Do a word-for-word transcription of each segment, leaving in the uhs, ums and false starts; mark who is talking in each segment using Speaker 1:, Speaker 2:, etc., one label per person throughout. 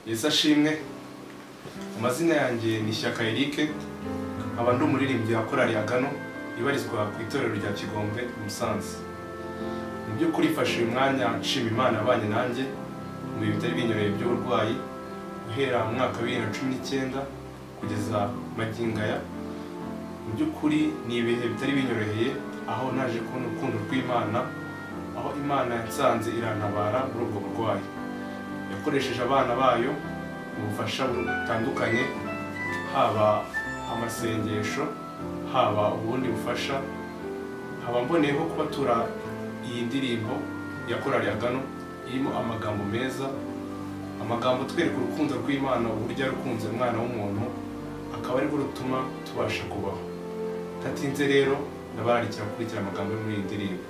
Speaker 1: Yesu ashimwe. Amazina yanjye ni Shyaka Eric, aba ndi umuririmbyi wa korali Agano ibarizwa ku itorero rya Kigombe Musanze. Mu by'ukuri fashe uyu mwanya nshima Imana abanye nanjye mu bihe bitari binyoroheye by'uburwayi guhera mu mwaka wa bibiri na cumi n'icyenda kugeza magingo aya. Mu by'ukuri ni ibihe bitari binyoroheye aho naje kubona urukundo rw'Imana, aho Imana yansanze irantabara muri ubwo burwayi. Yakoresheje abana bayo mu bufasha butandukanye, haba amasengesho, haba ubundi bufasha. Haba mboneyeho kubatura iyi ndirimbo ya korali Agano irimo amagambo meza, amagambo twereka urukundo rw'Imana, uburyo yarukunze umwana w'umuntu akaba ari rutuma tubasha kubaho. Tatinze rero ndabararikira gukurikira amagambo yo muri iyi ndirimbo.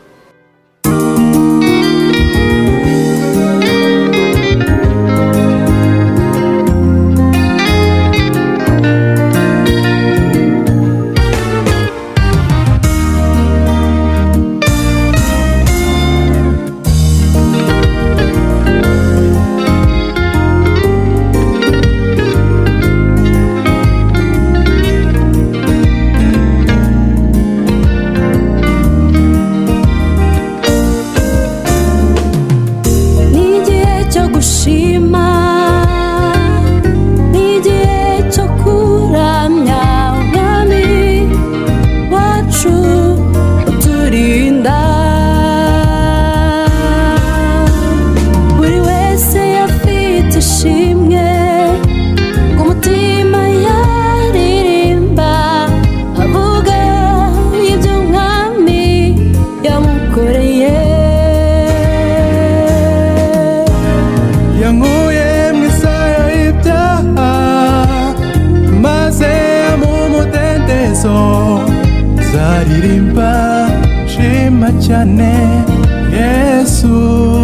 Speaker 2: Zaririmba shima cyane Yesu,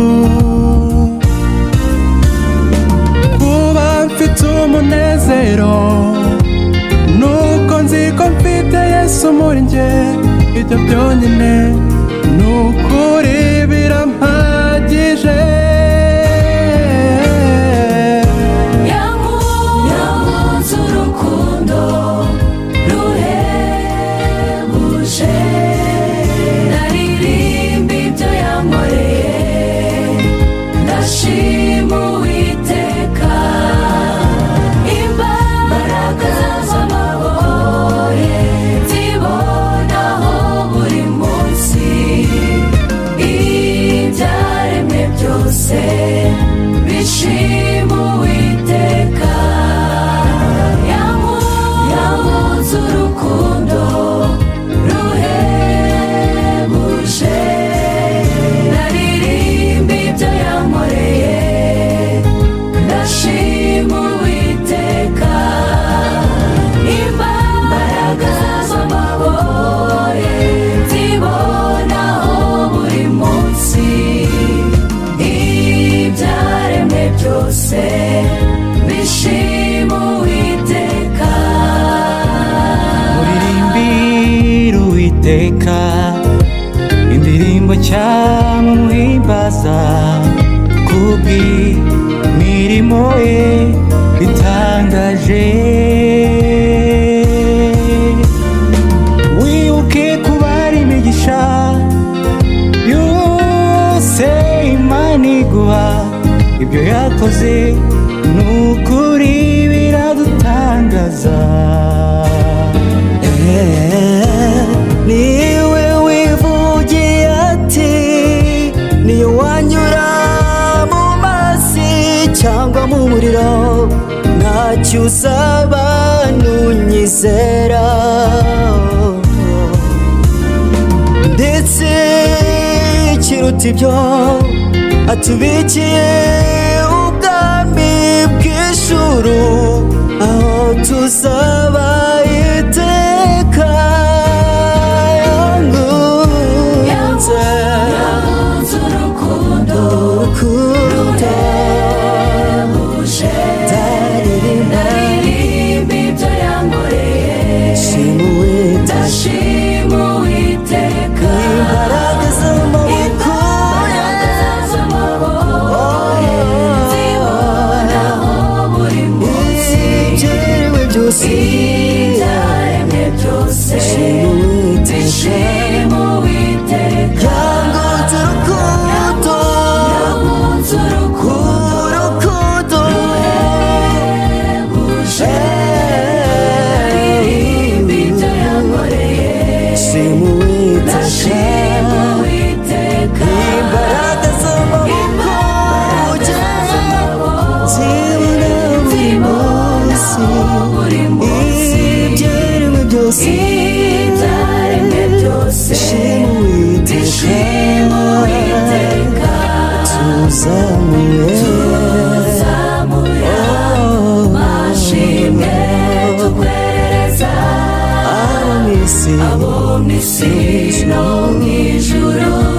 Speaker 2: kuba mfite umunezero nuko nzi ko mfite Yesu muri njye. Ibyo byonyine nukuri birampagije. Indirimbo cyamuhimbaza kubw'imirimo ye itangaje. Wibuke kubara imigisha yose Imana iguha, ibyo yakoze nukuri biradutangaza. Niwe wivugiye ati niyo wanyura mu mazi cyangwa mu muriro ntacyo uzaba nunyizera, ndetse ikiruta ibyo atubikiye ubwami bw'ijuru aho tuzaba iteka.
Speaker 3: Imbaraga z'amaboko
Speaker 2: isi
Speaker 3: abo mu isi no mu ijuru